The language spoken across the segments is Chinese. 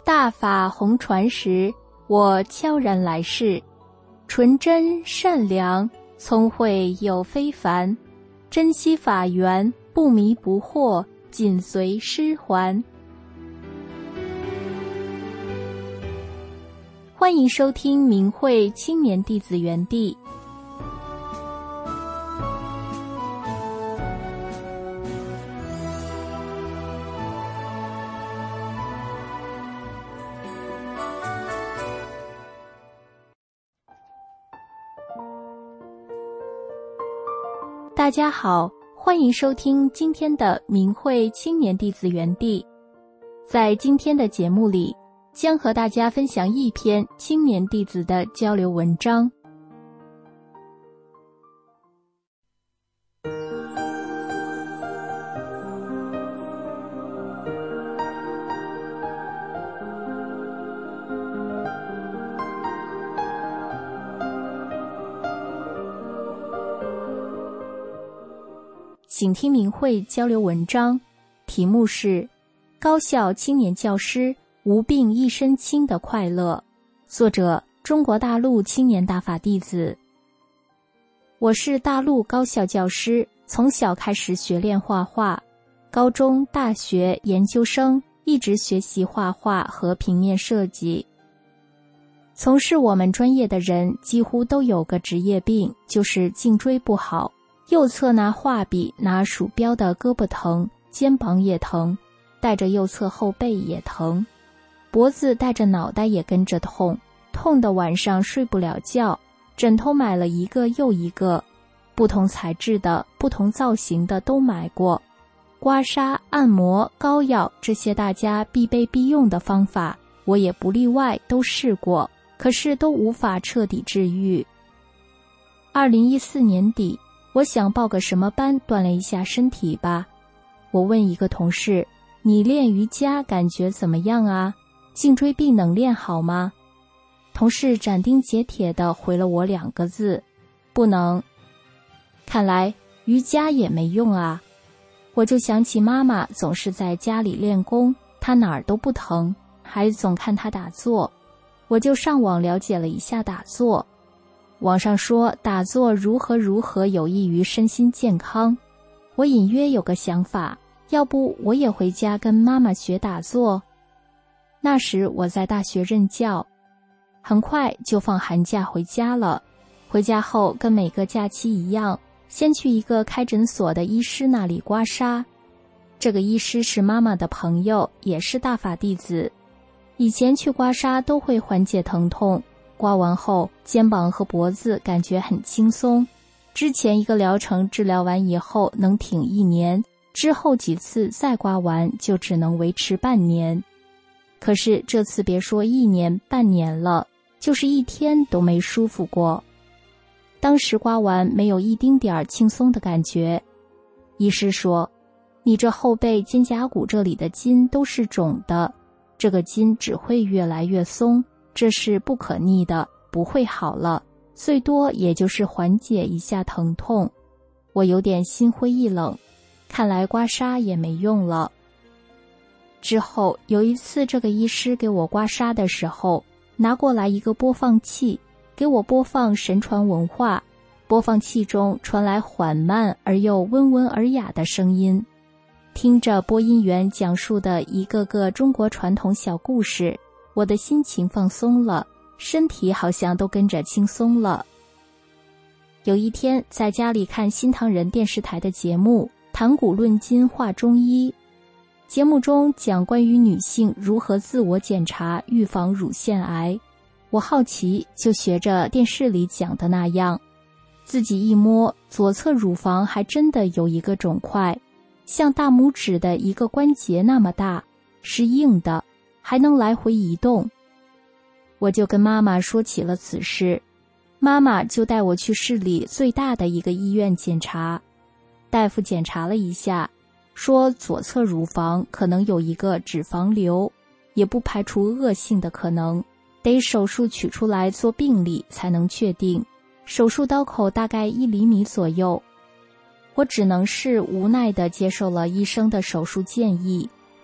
大法红传时，我悄然来世，纯真善良，聪慧又非凡，珍惜法缘，不迷不惑，紧随师还。欢迎收听明慧青年弟子园地。大家好，欢迎收听今天的明慧青年弟子园地。在今天的节目里，将和大家分享一篇青年弟子的交流文章。请听明慧交流文章，题目是高校青年教师无病一身轻的快乐，作者中国大陆青年大法弟子。我是大陆高校教师，从小开始学练画画，高中、大学、研究生一直学习画画和平面设计。从事我们专业的人几乎都有个职业病，就是颈椎不好，右侧拿画笔拿鼠标的胳膊疼，肩膀也疼，带着右侧后背也疼，脖子带着脑袋也跟着痛，痛的晚上睡不了觉，枕头买了一个又一个，不同材质的、不同造型的都买过，刮痧、按摩、膏药这些大家必备必用的方法，我也不例外都试过，可是都无法彻底治愈。2014年底，我想报个什么班锻炼一下身体吧。我问一个同事，你练瑜伽感觉怎么样啊？颈椎病能练好吗？同事斩钉截铁地回了我2个字，不能。看来瑜伽也没用啊。我就想起妈妈总是在家里练功，她哪儿都不疼，还总看她打坐。我就上网了解了一下打坐，网上说打坐如何有益于身心健康，我隐约有个想法，要不我也回家跟妈妈学打坐。那时我在大学任教，很快就放寒假回家了。回家后跟每个假期一样，先去一个开诊所的医师那里刮痧。这个医师是妈妈的朋友，也是大法弟子。以前去刮痧都会缓解疼痛，刮完后肩膀和脖子感觉很轻松。之前一个疗程治疗完以后能挺1年，之后几次再刮完就只能维持半年。可是这次别说1年半年了，就是1天都没舒服过。当时刮完没有一丁点儿轻松的感觉。医师说，你这后背肩胛骨这里的筋都是肿的，这个筋只会越来越松，这是不可逆的，不会好了，最多也就是缓解一下疼痛。我有点心灰意冷，看来刮痧也没用了。之后有一次这个医师给我刮痧的时候，拿过来一个播放器，给我播放神传文化，播放器中传来缓慢而又温文尔雅的声音，听着播音员讲述的一个个中国传统小故事，我的心情放松了，身体好像都跟着轻松了。有一天在家里看新唐人电视台的节目《谈古论今话中医》，节目中讲关于女性如何自我检查预防乳腺癌，我好奇就学着电视里讲的那样，自己一摸左侧乳房还真的有一个肿块，像大拇指的一个关节那么大，是硬的，还能来回移动。我就跟妈妈说起了此事，妈妈就带我去市里最大的一个医院检查。大夫检查了一下，说左侧乳房可能有一个脂肪瘤，也不排除恶性的可能，得手术取出来做病理才能确定，手术刀口大概1厘米左右。我只能是无奈地接受了医生的手术建议，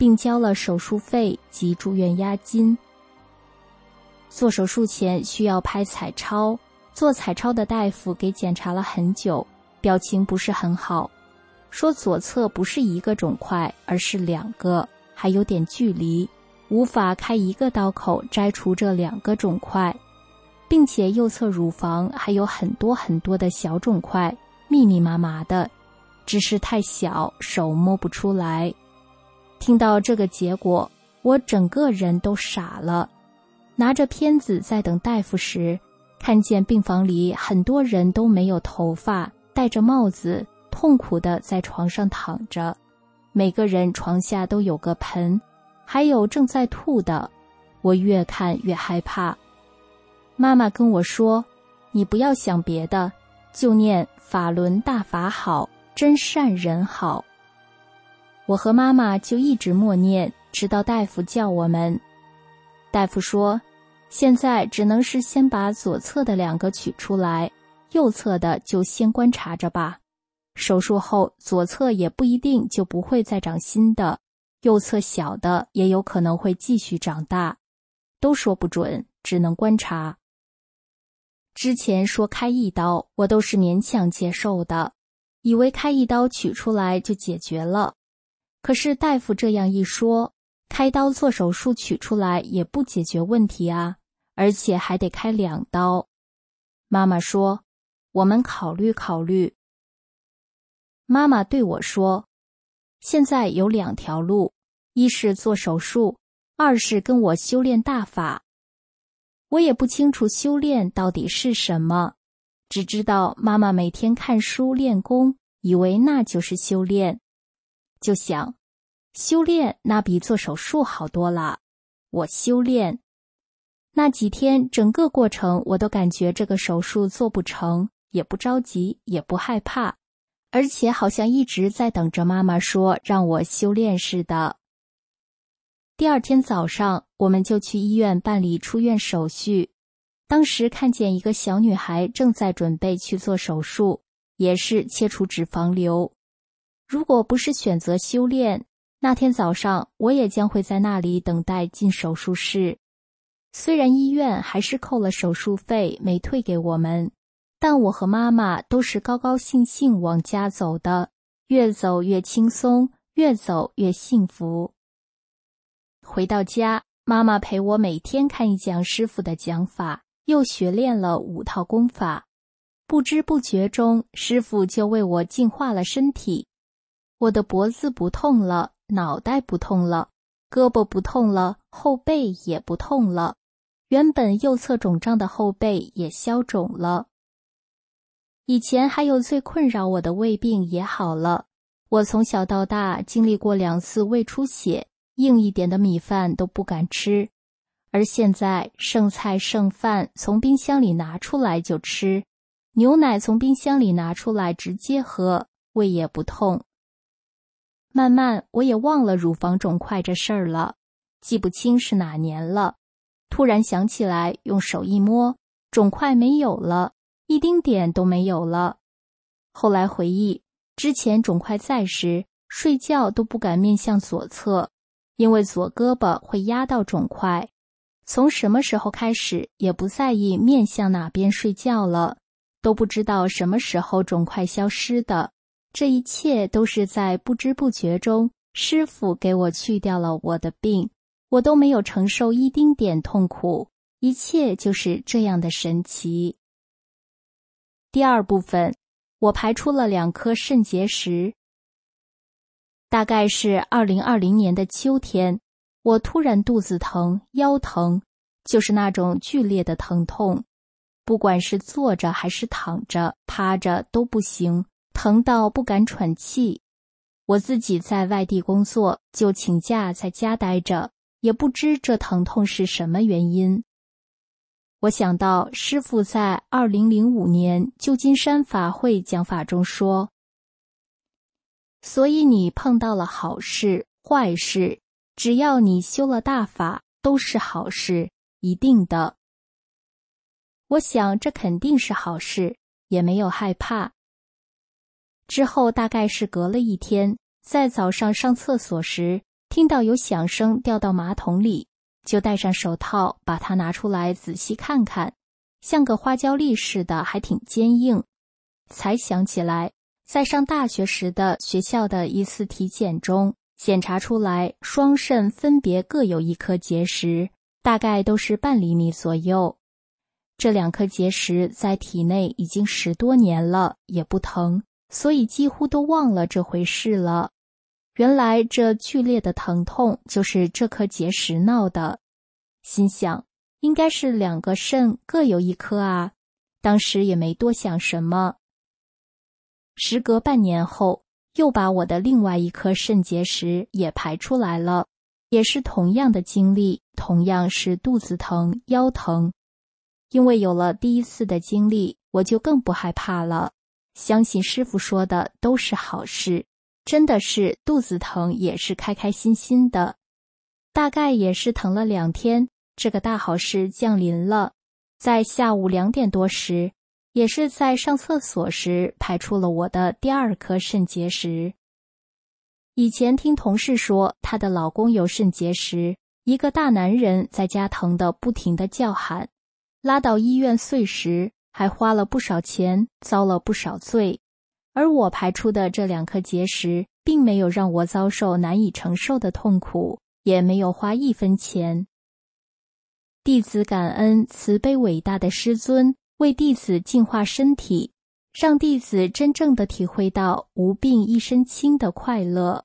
并交了手术费及住院押金。做手术前需要拍彩超，做彩超的大夫给检查了很久，表情不是很好，说左侧不是一个肿块，而是2个，还有点距离，无法开一个刀口摘除这2个肿块，并且右侧乳房还有很多很多的小肿块，密密麻麻的，只是太小，手摸不出来。听到这个结果，我整个人都傻了。拿着片子在等大夫时，看见病房里很多人都没有头发，戴着帽子，痛苦地在床上躺着，每个人床下都有个盆，还有正在吐的。我越看越害怕。妈妈跟我说，你不要想别的，就念法轮大法好，真善人好。我和妈妈就一直默念，直到大夫叫我们。大夫说，现在只能是先把左侧的2个取出来，右侧的就先观察着吧。手术后左侧也不一定就不会再长新的，右侧小的也有可能会继续长大，都说不准，只能观察。之前说开一刀，我都是勉强接受的，以为开一刀取出来就解决了。可是大夫这样一说，开刀做手术取出来也不解决问题啊，而且还得开2刀。妈妈说，我们考虑考虑。妈妈对我说，现在有2条路，一是做手术，二是跟我修炼大法。我也不清楚修炼到底是什么，只知道妈妈每天看书练功，以为那就是修炼。就想，修炼那比做手术好多了，我修炼。那几天整个过程我都感觉这个手术做不成，也不着急，也不害怕，而且好像一直在等着妈妈说让我修炼似的。第2天早上，我们就去医院办理出院手续。当时看见一个小女孩正在准备去做手术，也是切除脂肪瘤。如果不是选择修炼，那天早上我也将会在那里等待进手术室。虽然医院还是扣了手术费，没退给我们，但我和妈妈都是高高兴兴往家走的，越走越轻松，越走越幸福。回到家，妈妈陪我每天看一讲师傅的讲法，又学练了5套功法。不知不觉中，师傅就为我净化了身体。我的脖子不痛了，脑袋不痛了，胳膊不痛了，后背也不痛了。原本右侧肿胀的后背也消肿了。以前还有最困扰我的胃病也好了。我从小到大经历过2次胃出血，硬一点的米饭都不敢吃，而现在剩菜剩饭从冰箱里拿出来就吃，牛奶从冰箱里拿出来直接喝，胃也不痛。慢慢我也忘了乳房肿块这事儿了，记不清是哪年了。突然想起来，用手一摸，肿块没有了，一丁点都没有了。后来回忆，之前肿块在时，睡觉都不敢面向左侧，因为左胳膊会压到肿块。从什么时候开始，也不在意面向哪边睡觉了，都不知道什么时候肿块消失的。这一切都是在不知不觉中，师父给我去掉了我的病，我都没有承受一丁点痛苦，一切就是这样的神奇。第2部分，我排出了2颗肾结石。大概是2020年的秋天，我突然肚子疼、腰疼，就是那种剧烈的疼痛，不管是坐着还是躺着、趴着都不行，疼到不敢喘气。我自己在外地工作，就请假在家待着，也不知这疼痛是什么原因。我想到师父在2005年旧金山法会讲法中说，所以你碰到了好事、坏事，只要你修了大法，都是好事，一定的。我想这肯定是好事，也没有害怕。之后大概是隔了1天，在早上上厕所时， 听到有响声掉到马桶里，就戴上手套把它拿出来仔细看看，像个花椒粒似的，还挺坚硬。才想起来，在上大学时的学校的一次体检中，检查出来双肾分别各有一颗结石，大概都是半厘米左右。这2颗结石在体内已经10多年了，也不疼，所以几乎都忘了这回事了。原来这剧烈的疼痛就是这颗结石闹的。心想，应该是2个肾各有一颗啊，当时也没多想什么。时隔半年后，又把我的另外一颗肾结石也排出来了，也是同样的经历，同样是肚子疼、腰疼。因为有了第一次的经历，我就更不害怕了，相信师父说的都是好事，真的是肚子疼也是开开心心的。大概也是疼了2天，这个大好事降临了。在下午2点多时，也是在上厕所时排出了我的第2颗肾结石。以前听同事说她的老公有肾结石，一个大男人在家疼得不停地叫喊，拉到医院碎石，还花了不少钱，遭了不少罪。而我排出的这2颗结石，并没有让我遭受难以承受的痛苦，也没有花1分钱。弟子感恩慈悲伟大的师尊为弟子净化身体，让弟子真正地体会到无病一身轻的快乐。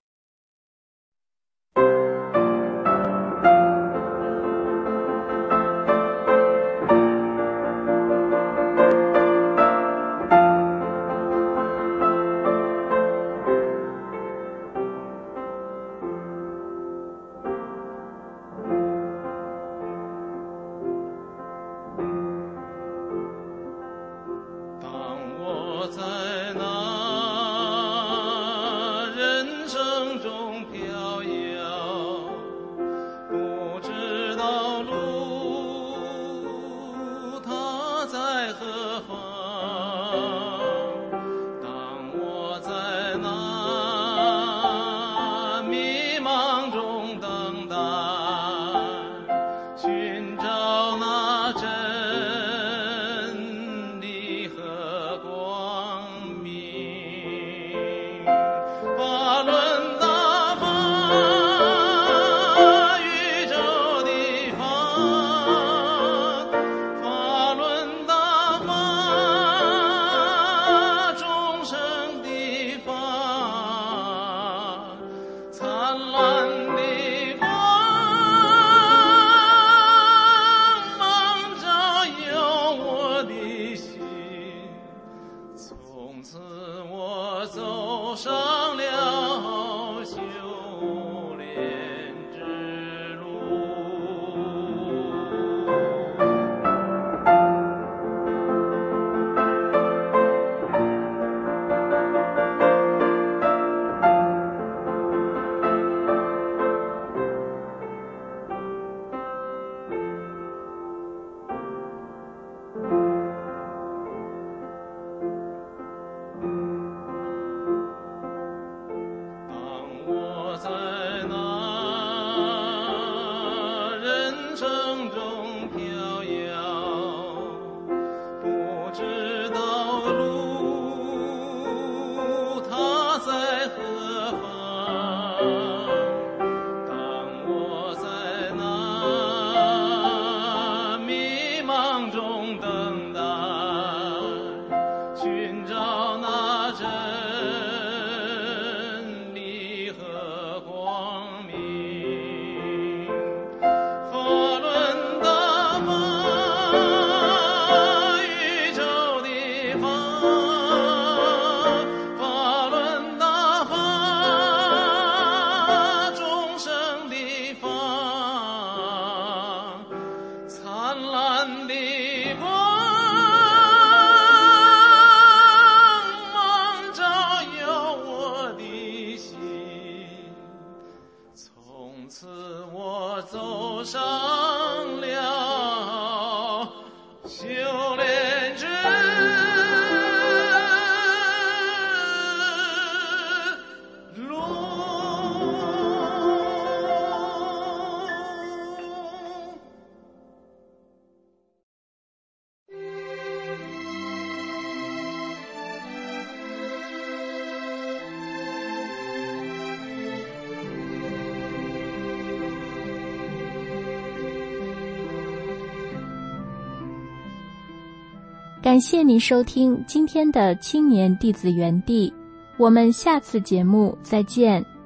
灿烂的光感谢您收听今天的青年弟子园地，我们下次节目再见。